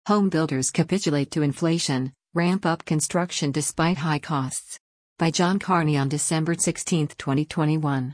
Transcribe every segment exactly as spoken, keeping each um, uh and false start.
Home builders capitulate to inflation, ramp up construction despite high costs. By John Carney on December sixteenth, twenty twenty-one.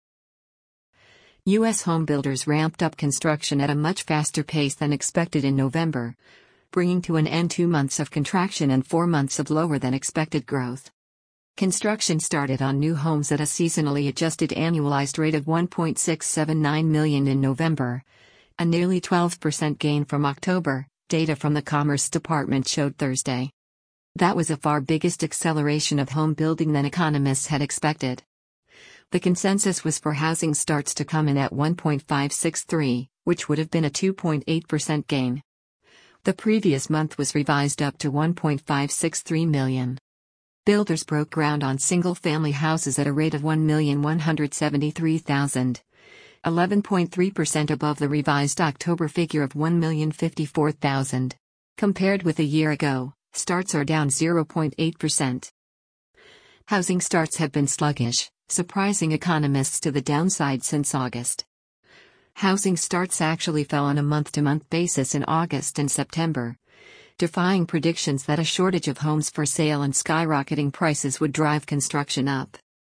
U S home builders ramped up construction at a much faster pace than expected in November, bringing to an end two months of contraction and four months of lower than expected growth. Construction started on new homes at a seasonally adjusted annualized rate of one point six seven nine million in November, a nearly twelve percent gain from October, data from the Commerce Department showed Thursday. That was a far biggest acceleration of home building than economists had expected. The consensus was for housing starts to come in at one point five six three, which would have been a two point eight percent gain. The previous month was revised up to one point five six three million. Builders broke ground on single-family houses at a rate of one million one hundred seventy-three thousand, eleven point three percent above the revised October figure of one million fifty-four thousand. Compared with a year ago, starts are down zero point eight percent. Housing starts have been sluggish, surprising economists to the downside since August. Housing starts actually fell on a month-to-month basis in August and September, defying predictions that a shortage of homes for sale and skyrocketing prices would drive construction up.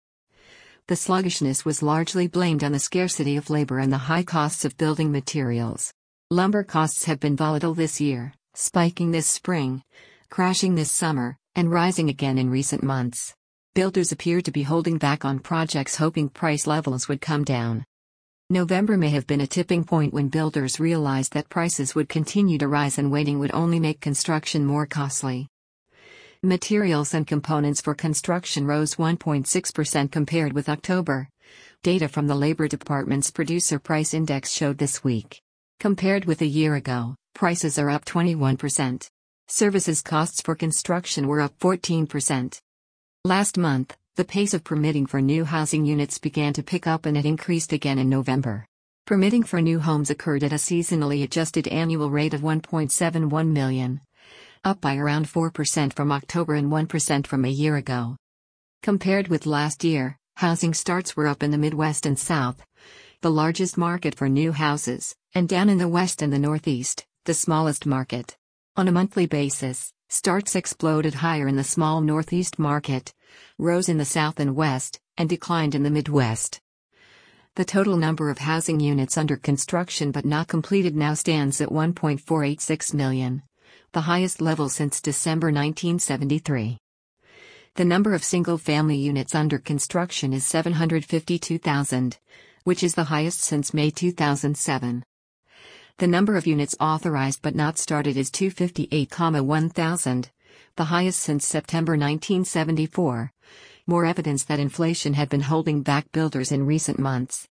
The sluggishness was largely blamed on the scarcity of labor and the high costs of building materials. Lumber costs have been volatile this year, spiking this spring, crashing this summer, and rising again in recent months. Builders appear to be holding back on projects hoping price levels would come down. November may have been a tipping point when builders realized that prices would continue to rise and waiting would only make construction more costly. Materials and components for construction rose one point six percent compared with October. Data from the Labor Department's Producer Price Index showed this week. Compared with a year ago, prices are up twenty-one percent. Services costs for construction were up fourteen percent. Last month, the pace of permitting for new housing units began to pick up and it increased again in November. Permitting for new homes occurred at a seasonally adjusted annual rate of one point seven one million, up by around four percent from October and one percent from a year ago. Compared with last year, housing starts were up in the Midwest and South, the largest market for new houses, and down in the West and the Northeast, the smallest market. On a monthly basis, starts exploded higher in the small Northeast market, rose in the South and West, and declined in the Midwest. The total number of housing units under construction but not completed now stands at one point four eight six million, the highest level since December nineteen seventy-three. The number of single-family units under construction is seven hundred fifty-two thousand, which is the highest since May two thousand seven. The number of units authorized but not started is two hundred fifty-eight thousand, the highest since September nineteen seventy-four, more evidence that inflation had been holding back builders in recent months.